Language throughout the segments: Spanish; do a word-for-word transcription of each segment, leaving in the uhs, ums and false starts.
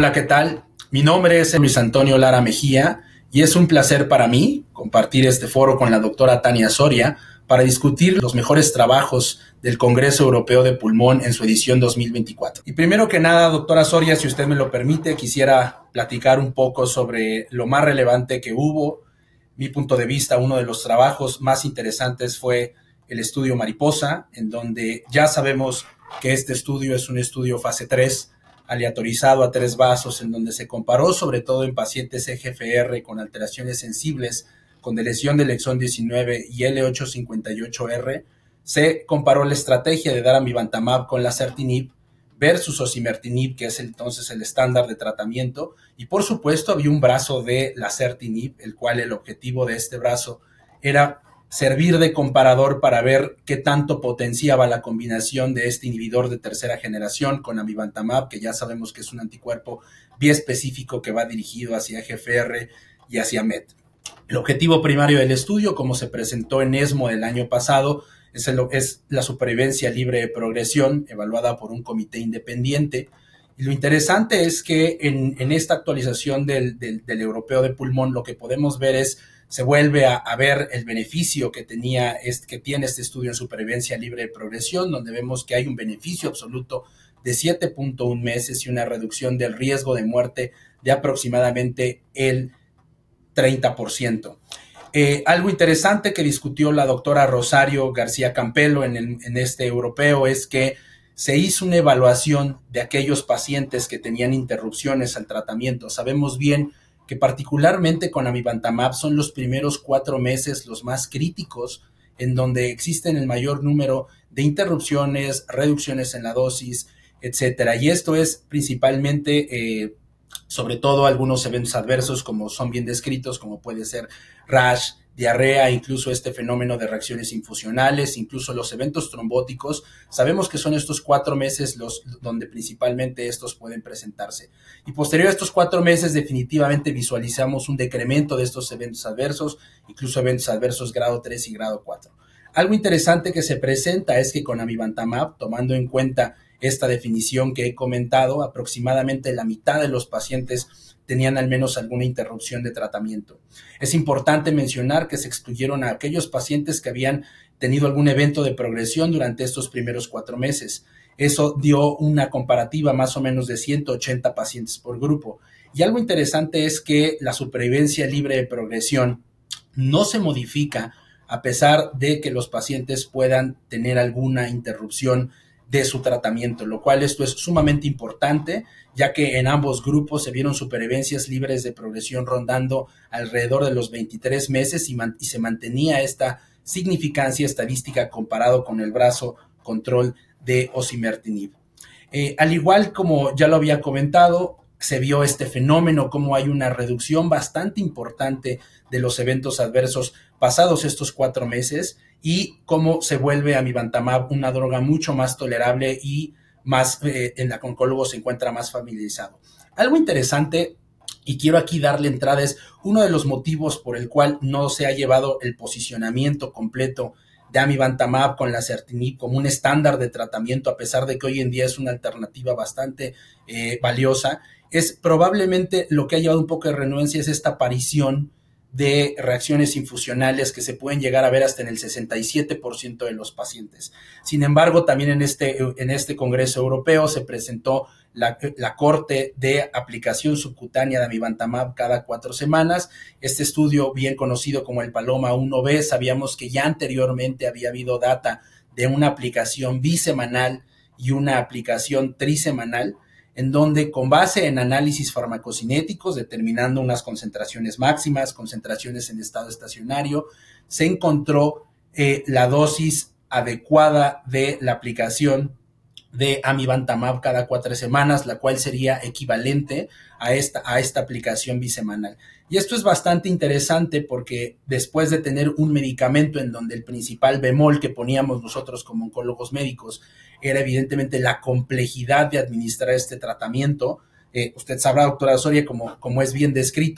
Hola, ¿qué tal? Mi nombre es Luis Antonio Lara Mejía y es un placer para mí compartir este foro con la doctora Tania Soria para discutir los mejores trabajos del Congreso Europeo de Pulmón en su edición dos mil veinticuatro. Y primero que nada, doctora Soria, si usted me lo permite, quisiera platicar un poco sobre lo más relevante que hubo. Mi punto de vista, uno de los trabajos más interesantes fue el estudio Mariposa, en donde ya sabemos que este estudio es un estudio fase tres, aleatorizado a tres vasos, en donde se comparó sobre todo en pacientes E G F R con alteraciones sensibles, con lesión del exón diecinueve y L ochocientos cincuenta y ocho R, se comparó la estrategia de dar amivantamab con lazertinib versus osimertinib, que es entonces el estándar de tratamiento, y por supuesto había un brazo de lazertinib, el cual el objetivo de este brazo era servir de comparador para ver qué tanto potenciaba la combinación de este inhibidor de tercera generación con amivantamab, que ya sabemos que es un anticuerpo biespecífico que va dirigido hacia E G F R y hacia M E T. El objetivo primario del estudio, como se presentó en ESMO el año pasado, es, el, es la supervivencia libre de progresión, evaluada por un comité independiente. Y lo interesante es que en, en esta actualización del, del, del europeo de pulmón, lo que podemos ver es se vuelve a, a ver el beneficio que, tenía este, que tiene este estudio en supervivencia libre de progresión, donde vemos que hay un beneficio absoluto de siete punto uno meses y una reducción del riesgo de muerte de aproximadamente el treinta por ciento. Eh, algo interesante que discutió la doctora Rosario García Campelo en, el, en este europeo es que se hizo una evaluación de aquellos pacientes que tenían interrupciones al tratamiento. Sabemos bien que particularmente con amivantamab son los primeros cuatro meses los más críticos, en donde existen el mayor número de interrupciones, reducciones en la dosis, etcétera. Y esto es principalmente, eh, sobre todo, algunos eventos adversos, como son bien descritos, como puede ser rash, diarrea, incluso este fenómeno de reacciones infusionales, incluso los eventos trombóticos. Sabemos que son estos cuatro meses los donde principalmente estos pueden presentarse. Y posterior a estos cuatro meses definitivamente visualizamos un decremento de estos eventos adversos, incluso eventos adversos grado tres y grado cuatro. Algo interesante que se presenta es que con amivantamab, tomando en cuenta esta definición que he comentado, aproximadamente la mitad de los pacientes tenían al menos alguna interrupción de tratamiento. Es importante mencionar que se excluyeron a aquellos pacientes que habían tenido algún evento de progresión durante estos primeros cuatro meses. Eso dio una comparativa más o menos de ciento ochenta pacientes por grupo. Y algo interesante es que la supervivencia libre de progresión no se modifica a pesar de que los pacientes puedan tener alguna interrupción de su tratamiento, lo cual esto es sumamente importante, ya que en ambos grupos se vieron supervivencias libres de progresión rondando alrededor de los veintitrés meses y, man- y se mantenía esta significancia estadística comparado con el brazo control de osimertinib. Eh, al igual como ya lo había comentado, se vio este fenómeno, como hay una reducción bastante importante de los eventos adversos pasados estos cuatro meses y cómo se vuelve amivantamab una droga mucho más tolerable y más eh, en la que el oncólogo se encuentra más familiarizado. Algo interesante, y quiero aquí darle entrada, es uno de los motivos por el cual no se ha llevado el posicionamiento completo de amivantamab con lazertinib como un estándar de tratamiento, a pesar de que hoy en día es una alternativa bastante eh, valiosa, es probablemente lo que ha llevado un poco de renuencia es esta aparición de reacciones infusionales que se pueden llegar a ver hasta en el sesenta y siete por ciento de los pacientes. Sin embargo, también en este, en este Congreso Europeo se presentó la, la corte de aplicación subcutánea de amivantamab cada cuatro semanas. Este estudio, bien conocido como el Paloma uno B, sabíamos que ya anteriormente había habido data de una aplicación bisemanal y una aplicación trisemanal, en donde con base en análisis farmacocinéticos, determinando unas concentraciones máximas, concentraciones en estado estacionario, se encontró eh, la dosis adecuada de la aplicación de amivantamab cada cuatro semanas, la cual sería equivalente a esta, a esta aplicación bisemanal. Y esto es bastante interesante porque después de tener un medicamento en donde el principal bemol que poníamos nosotros como oncólogos médicos era evidentemente la complejidad de administrar este tratamiento, eh, usted sabrá, doctora Soria, como, como es bien descrito,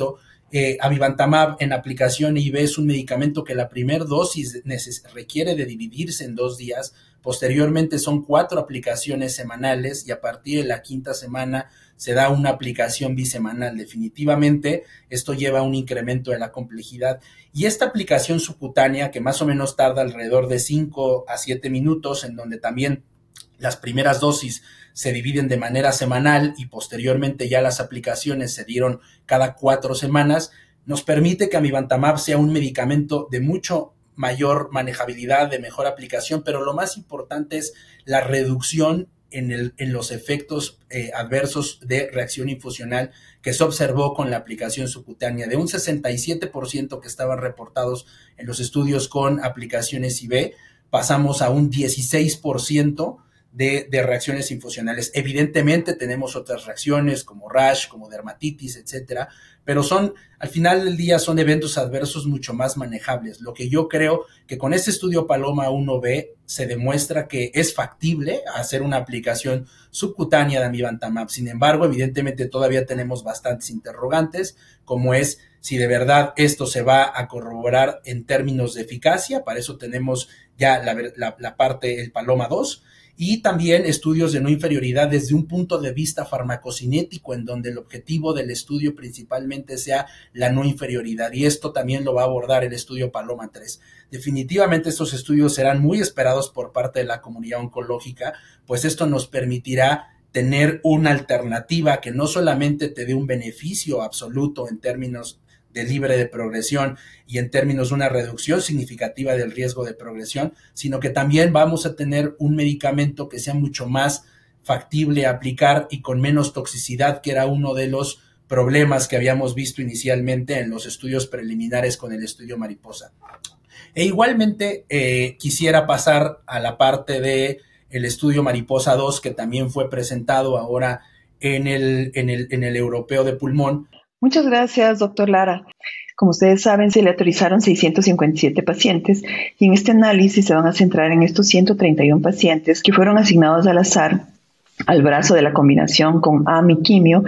Eh, amivantamab en aplicación I V es un medicamento que la primera dosis neces- requiere de dividirse en dos días. Posteriormente son cuatro aplicaciones semanales y a partir de la quinta semana se da una aplicación bisemanal. Definitivamente esto lleva a un incremento de la complejidad. Y esta aplicación subcutánea, que más o menos tarda alrededor de cinco a siete minutos, en donde también las primeras dosis se dividen de manera semanal y posteriormente ya las aplicaciones se dieron cada cuatro semanas, nos permite que amivantamab sea un medicamento de mucho mayor manejabilidad, de mejor aplicación, pero lo más importante es la reducción en, el, en los efectos eh, adversos de reacción infusional que se observó con la aplicación subcutánea. De un sesenta y siete por ciento que estaban reportados en los estudios con aplicaciones I V, pasamos a un dieciséis por ciento De, de reacciones infusionales. Evidentemente tenemos otras reacciones como rash, como dermatitis, etcétera, pero son, al final del día, son eventos adversos mucho más manejables. Lo que yo creo que con este estudio Paloma uno B se demuestra que es factible hacer una aplicación subcutánea de amivantamab. Sin embargo, evidentemente todavía tenemos bastantes interrogantes, como es si de verdad esto se va a corroborar en términos de eficacia. Para eso tenemos ya la, la, la parte, el Paloma dos, y también estudios de no inferioridad desde un punto de vista farmacocinético, en donde el objetivo del estudio principalmente sea la no inferioridad, y esto también lo va a abordar el estudio Paloma tres. Definitivamente estos estudios serán muy esperados por parte de la comunidad oncológica, pues esto nos permitirá tener una alternativa que no solamente te dé un beneficio absoluto en términos de libre de progresión y en términos de una reducción significativa del riesgo de progresión, sino que también vamos a tener un medicamento que sea mucho más factible a aplicar y con menos toxicidad, que era uno de los problemas que habíamos visto inicialmente en los estudios preliminares con el estudio Mariposa. E igualmente eh, quisiera pasar a la parte de el estudio Mariposa dos, que también fue presentado ahora en el, en el, en el Europeo de Pulmón. Muchas gracias, doctor Lara. Como ustedes saben, se le autorizaron seiscientos cincuenta y siete pacientes y en este análisis se van a centrar en estos ciento treinta y uno pacientes que fueron asignados al azar al brazo de la combinación con A M I quimio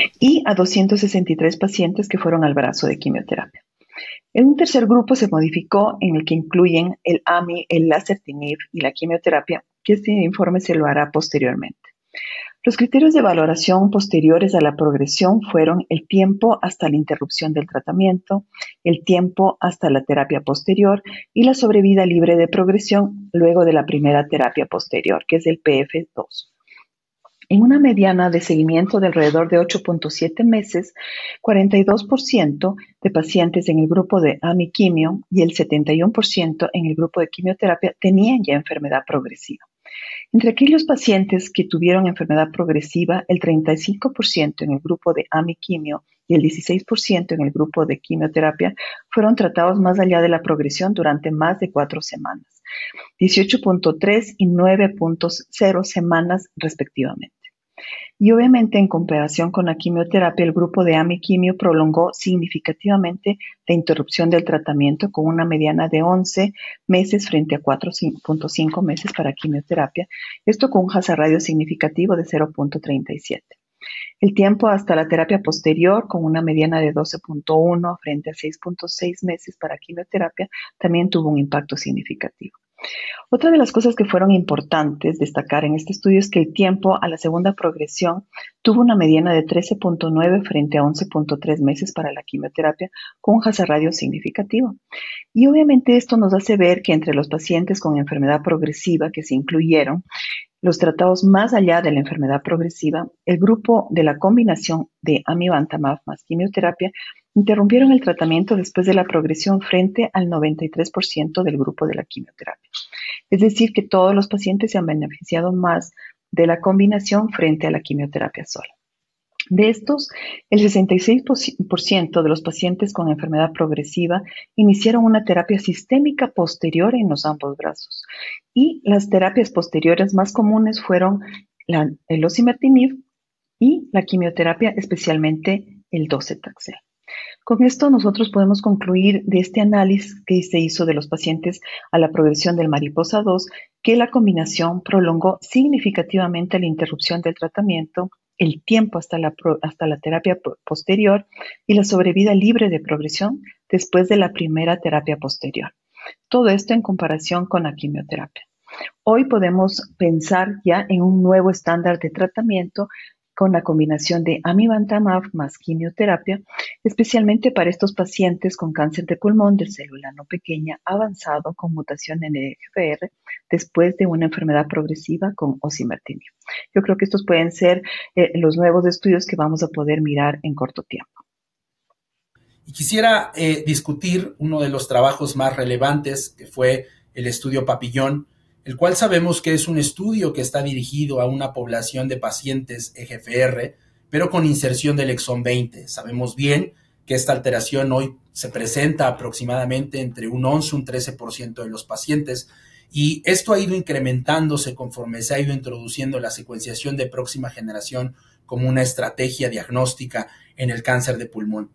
y a doscientos sesenta y tres pacientes que fueron al brazo de quimioterapia. En un tercer grupo se modificó en el que incluyen el A M I, el lazertinib y la quimioterapia, que este informe se lo hará posteriormente. Los criterios de valoración posteriores a la progresión fueron el tiempo hasta la interrupción del tratamiento, el tiempo hasta la terapia posterior y la sobrevida libre de progresión luego de la primera terapia posterior, que es el P F dos. En una mediana de seguimiento de alrededor de ocho punto siete meses, cuarenta y dos por ciento de pacientes en el grupo de A M I quimio y el setenta y uno por ciento en el grupo de quimioterapia tenían ya enfermedad progresiva. Entre aquellos pacientes que tuvieron enfermedad progresiva, el treinta y cinco por ciento en el grupo de A M I quimio y el dieciséis por ciento en el grupo de quimioterapia fueron tratados más allá de la progresión durante más de cuatro semanas, dieciocho punto tres y nueve punto cero semanas respectivamente. Y obviamente, en comparación con la quimioterapia, el grupo de A M I quimio prolongó significativamente la interrupción del tratamiento con una mediana de once meses frente a cuatro punto cinco meses para quimioterapia, esto con un hazard ratio significativo de cero punto treinta y siete. El tiempo hasta la terapia posterior, con una mediana de doce punto uno frente a seis punto seis meses para quimioterapia, también tuvo un impacto significativo. Otra de las cosas que fueron importantes destacar en este estudio es que el tiempo a la segunda progresión tuvo una mediana de trece punto nueve frente a once punto tres meses para la quimioterapia, con un hazard ratio significativo. Y obviamente esto nos hace ver que entre los pacientes con enfermedad progresiva que se incluyeron, los tratados más allá de la enfermedad progresiva, el grupo de la combinación de amivantamab más quimioterapia interrumpieron el tratamiento después de la progresión frente al noventa y tres por ciento del grupo de la quimioterapia. Es decir, que todos los pacientes se han beneficiado más de la combinación frente a la quimioterapia sola. De estos, el sesenta y seis por ciento de los pacientes con enfermedad progresiva iniciaron una terapia sistémica posterior en los ambos brazos. Y las terapias posteriores más comunes fueron la, el osimertinib y la quimioterapia, especialmente el docetaxel. Con esto nosotros podemos concluir de este análisis que se hizo de los pacientes a la progresión del Mariposa dos que la combinación prolongó significativamente la interrupción del tratamiento el tiempo hasta la, pro, hasta la terapia posterior y la sobrevida libre de progresión después de la primera terapia posterior. Todo esto en comparación con la quimioterapia. Hoy podemos pensar ya en un nuevo estándar de tratamiento con la combinación de amivantamab más quimioterapia, especialmente para estos pacientes con cáncer de pulmón de célula no pequeña avanzado con mutación en el E G F R después de una enfermedad progresiva con osimertinib. Yo creo que estos pueden ser eh, los nuevos estudios que vamos a poder mirar en corto tiempo. Y quisiera eh, discutir uno de los trabajos más relevantes, que fue el estudio Papillon, el cual sabemos que es un estudio que está dirigido a una población de pacientes E G F R, pero con inserción del exón veinte. Sabemos bien que esta alteración hoy se presenta aproximadamente entre un once y un trece por ciento de los pacientes, y esto ha ido incrementándose conforme se ha ido introduciendo la secuenciación de próxima generación como una estrategia diagnóstica en el cáncer de pulmón.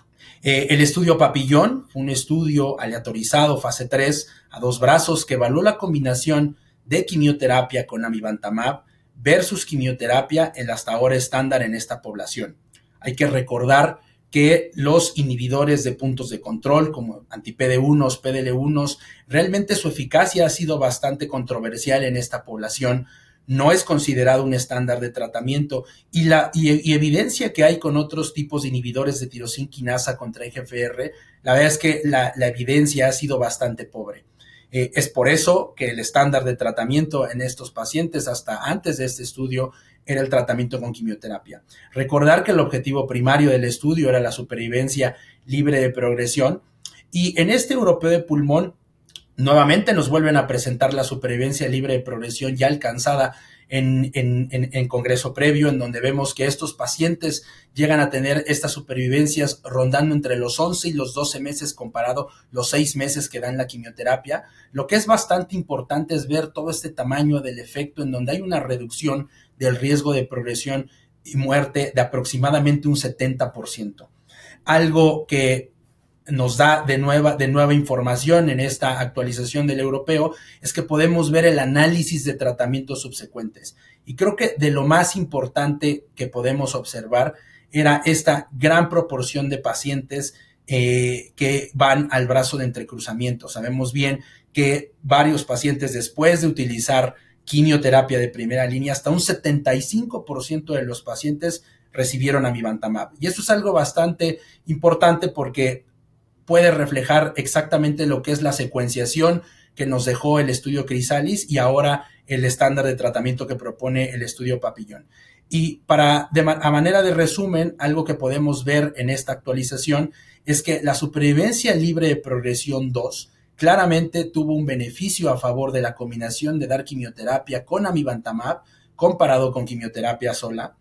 Eh, el estudio Papillon, un estudio aleatorizado, fase tres, a dos brazos, que evaluó la combinación de quimioterapia con amivantamab versus quimioterapia, el hasta ahora estándar en esta población. Hay que recordar que los inhibidores de puntos de control, como anti-P D uno, P D L uno, realmente su eficacia ha sido bastante controversial en esta población. No es considerado un estándar de tratamiento y la y, y evidencia que hay con otros tipos de inhibidores de tirosina quinasa contra E G F R, la verdad es que la, la evidencia ha sido bastante pobre. Eh, es por eso que el estándar de tratamiento en estos pacientes hasta antes de este estudio era el tratamiento con quimioterapia. Recordar que el objetivo primario del estudio era la supervivencia libre de progresión, y en este europeo de pulmón nuevamente nos vuelven a presentar la supervivencia libre de progresión ya alcanzada en, en, en, en congreso previo, en donde vemos que estos pacientes llegan a tener estas supervivencias rondando entre los once y los doce meses comparado los seis meses que dan la quimioterapia. Lo que es bastante importante es ver todo este tamaño del efecto, en donde hay una reducción del riesgo de progresión y muerte de aproximadamente un setenta por ciento. Algo que nos da de nueva, de nueva información en esta actualización del europeo es que podemos ver el análisis de tratamientos subsecuentes. Y creo que de lo más importante que podemos observar era esta gran proporción de pacientes eh, que van al brazo de entrecruzamiento. Sabemos bien que varios pacientes, después de utilizar quimioterapia de primera línea, hasta un setenta y cinco por ciento de los pacientes recibieron amivantamab. Y esto es algo bastante importante porque puede reflejar exactamente lo que es la secuenciación que nos dejó el estudio Chrysalis y ahora el estándar de tratamiento que propone el estudio Papillon. Y para, de, a manera de resumen, algo que podemos ver en esta actualización es que la supervivencia libre de progresión dos claramente tuvo un beneficio a favor de la combinación de dar quimioterapia con amivantamab comparado con quimioterapia sola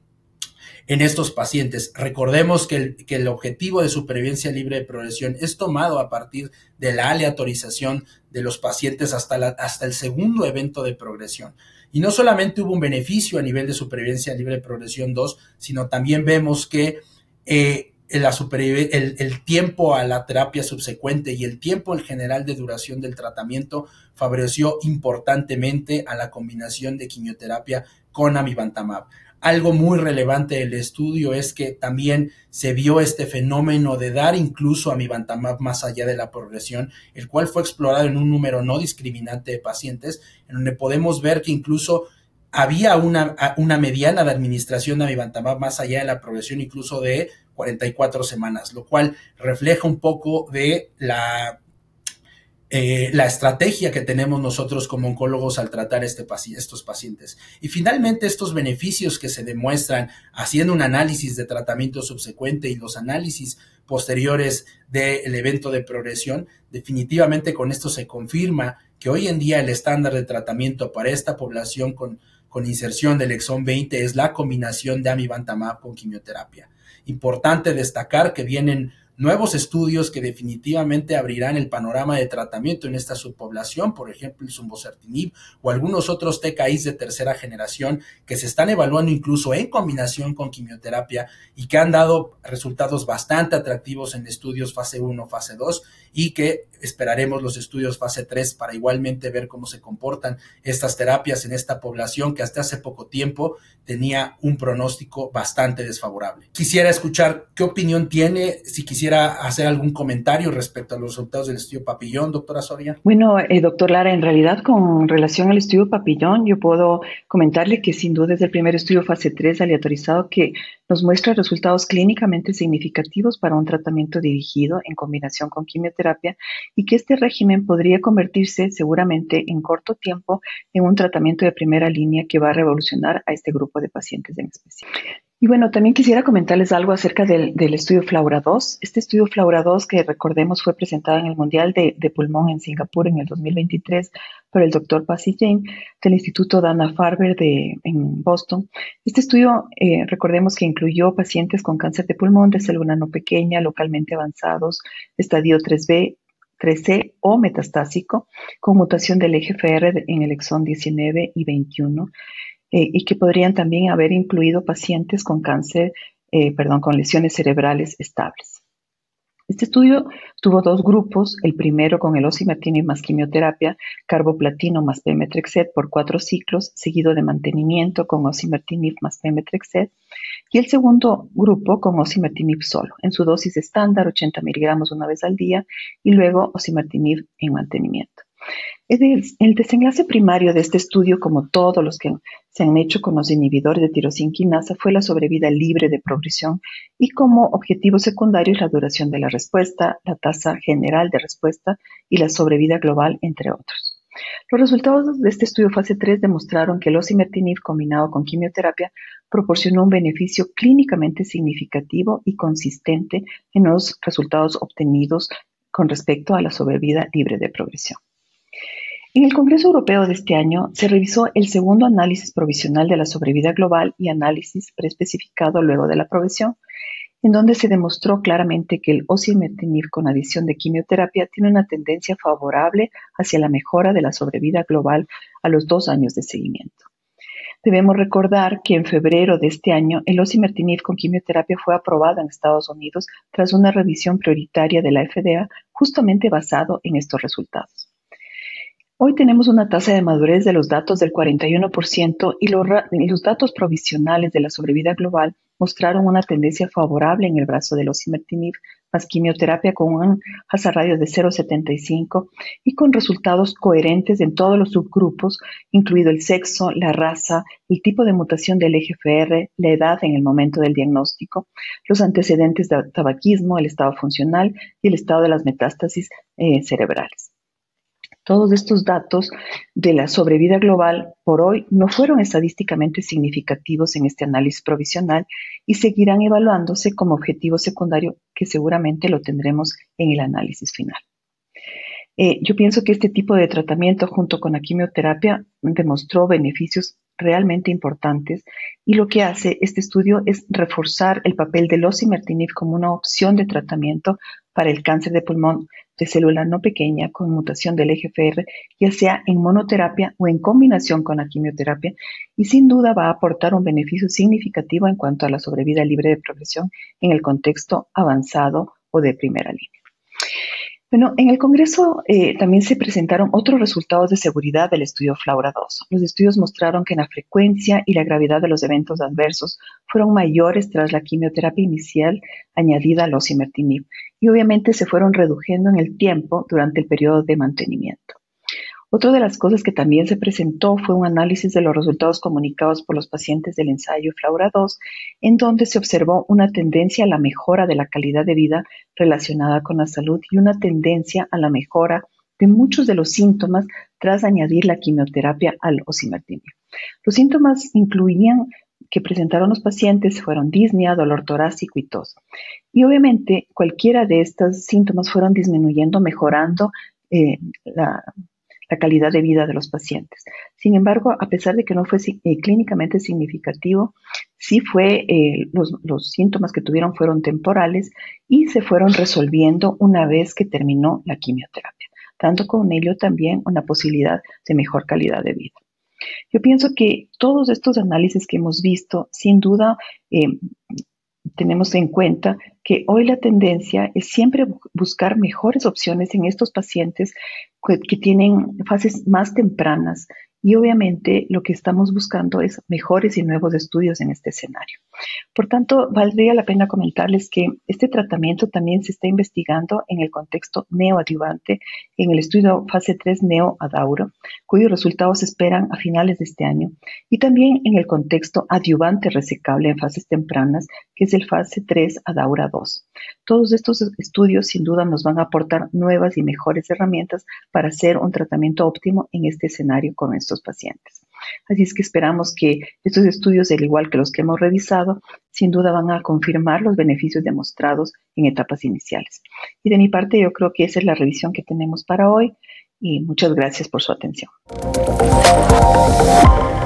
en estos pacientes. Recordemos que el, que el objetivo de supervivencia libre de progresión es tomado a partir de la aleatorización de los pacientes hasta, la, hasta el segundo evento de progresión. Y no solamente hubo un beneficio a nivel de supervivencia libre de progresión dos, sino también vemos que eh, la superviv- el, el tiempo a la terapia subsecuente y el tiempo en general de duración del tratamiento favoreció importantemente a la combinación de quimioterapia con amivantamab. Algo muy relevante del estudio es que también se vio este fenómeno de dar incluso amivantamab más allá de la progresión, el cual fue explorado en un número no discriminante de pacientes, en donde podemos ver que incluso había una, una mediana de administración de amivantamab más allá de la progresión, incluso de cuarenta y cuatro semanas, lo cual refleja un poco de la Eh, la estrategia que tenemos nosotros como oncólogos al tratar este, estos pacientes. Y finalmente estos beneficios que se demuestran haciendo un análisis de tratamiento subsecuente y los análisis posteriores del evento de progresión, definitivamente con esto se confirma que hoy en día el estándar de tratamiento para esta población con, con inserción del exón veinte es la combinación de amivantamab con quimioterapia. Importante destacar que vienen nuevos estudios que definitivamente abrirán el panorama de tratamiento en esta subpoblación, por ejemplo el zumbocertinib o algunos otros T K Is de tercera generación que se están evaluando incluso en combinación con quimioterapia y que han dado resultados bastante atractivos en estudios fase uno, fase dos y que esperaremos los estudios fase tres para igualmente ver cómo se comportan estas terapias en esta población que hasta hace poco tiempo tenía un pronóstico bastante desfavorable. Quisiera escuchar qué opinión tiene, si quisiera hacer algún comentario respecto a los resultados del estudio Papillón, doctora Soria. Bueno, eh, doctor Lara, en realidad con relación al estudio Papillón, yo puedo comentarle que sin duda es el primer estudio fase tres aleatorizado que nos muestra resultados clínicamente significativos para un tratamiento dirigido en combinación con quimioterapia y que este régimen podría convertirse seguramente en corto tiempo en un tratamiento de primera línea que va a revolucionar a este grupo de pacientes en especial. Y bueno, también quisiera comentarles algo acerca del, del estudio Flaura dos. Este estudio Flaura dos, que recordemos fue presentado en el Mundial de, de Pulmón en Singapur en el dos mil veintitrés por el doctor Pasi Jain del Instituto Dana-Farber de, en Boston. Este estudio, eh, recordemos que incluyó pacientes con cáncer de pulmón de célula no pequeña, localmente avanzados, estadio tres B, tres C o metastásico, con mutación del E G F R en el exón diecinueve y veintiuno. Eh, y que podrían también haber incluido pacientes con cáncer, eh, perdón, con lesiones cerebrales estables. Este estudio tuvo dos grupos, el primero con el osimertinib más quimioterapia, carboplatino más pemetrexed por cuatro ciclos, seguido de mantenimiento con osimertinib más pemetrexed, y el segundo grupo con osimertinib solo, en su dosis estándar, ochenta miligramos una vez al día, y luego osimertinib en mantenimiento. El desenlace primario de este estudio, como todos los que se han hecho con los inhibidores de tirosina quinasa, fue la sobrevida libre de progresión y como objetivo secundario la duración de la respuesta, la tasa general de respuesta y la sobrevida global, entre otros. Los resultados de este estudio fase tres demostraron que el osimertinib combinado con quimioterapia proporcionó un beneficio clínicamente significativo y consistente en los resultados obtenidos con respecto a la sobrevida libre de progresión. En el Congreso Europeo de este año se revisó el segundo análisis provisional de la sobrevida global y análisis preespecificado luego de la progresión, en donde se demostró claramente que el osimertinib con adición de quimioterapia tiene una tendencia favorable hacia la mejora de la sobrevida global a los dos años de seguimiento. Debemos recordar que en febrero de este año el osimertinib con quimioterapia fue aprobado en Estados Unidos tras una revisión prioritaria de la F D A justamente basado en estos resultados. Hoy tenemos una tasa de madurez de los datos del cuarenta y uno por ciento y los, los datos provisionales de la sobrevida global mostraron una tendencia favorable en el brazo del osimertinib más quimioterapia con un hazard ratio de cero punto setenta y cinco y con resultados coherentes en todos los subgrupos, incluido el sexo, la raza, el tipo de mutación del E G F R, la edad en el momento del diagnóstico, los antecedentes de tabaquismo, el estado funcional y el estado de las metástasis eh, cerebrales. Todos estos datos de la sobrevida global por hoy no fueron estadísticamente significativos en este análisis provisional y seguirán evaluándose como objetivo secundario que seguramente lo tendremos en el análisis final. Eh, yo pienso que este tipo de tratamiento junto con la quimioterapia demostró beneficios realmente importantes y lo que hace este estudio es reforzar el papel del osimertinib como una opción de tratamiento para el cáncer de pulmón de célula no pequeña con mutación del E G F R, ya sea en monoterapia o en combinación con la quimioterapia, y sin duda va a aportar un beneficio significativo en cuanto a la sobrevida libre de progresión en el contexto avanzado o de primera línea. Bueno, en el Congreso eh, también se presentaron otros resultados de seguridad del estudio Flaura dos. Los estudios mostraron que la frecuencia y la gravedad de los eventos adversos fueron mayores tras la quimioterapia inicial añadida al osimertinib y obviamente se fueron reduciendo en el tiempo durante el periodo de mantenimiento. Otra de las cosas que también se presentó fue un análisis de los resultados comunicados por los pacientes del ensayo Flaura dos, en donde se observó una tendencia a la mejora de la calidad de vida relacionada con la salud y una tendencia a la mejora de muchos de los síntomas tras añadir la quimioterapia al osimertinib. Los síntomas incluían que presentaron los pacientes fueron disnea, dolor torácico y tos. Y obviamente cualquiera de estos síntomas fueron disminuyendo, mejorando eh, la la calidad de vida de los pacientes. Sin embargo, a pesar de que no fue eh, clínicamente significativo, sí fue, eh, los, los síntomas que tuvieron fueron temporales y se fueron resolviendo una vez que terminó la quimioterapia, dando con ello también una posibilidad de mejor calidad de vida. Yo pienso que todos estos análisis que hemos visto, sin duda, eh, tenemos en cuenta que hoy la tendencia es siempre buscar mejores opciones en estos pacientes que, que tienen fases más tempranas y obviamente lo que estamos buscando es mejores y nuevos estudios en este escenario. Por tanto, valdría la pena comentarles que este tratamiento también se está investigando en el contexto neoadyuvante en el estudio fase tres Neo-Adauro, cuyos resultados se esperan a finales de este año, y también en el contexto adyuvante resecable en fases tempranas, que es el fase tres Adaura dos. Todos estos estudios sin duda nos van a aportar nuevas y mejores herramientas para hacer un tratamiento óptimo en este escenario con estos pacientes. Así es que esperamos que estos estudios, al igual que los que hemos revisado, sin duda van a confirmar los beneficios demostrados en etapas iniciales. Y de mi parte, yo creo que esa es la revisión que tenemos para hoy y muchas gracias por su atención.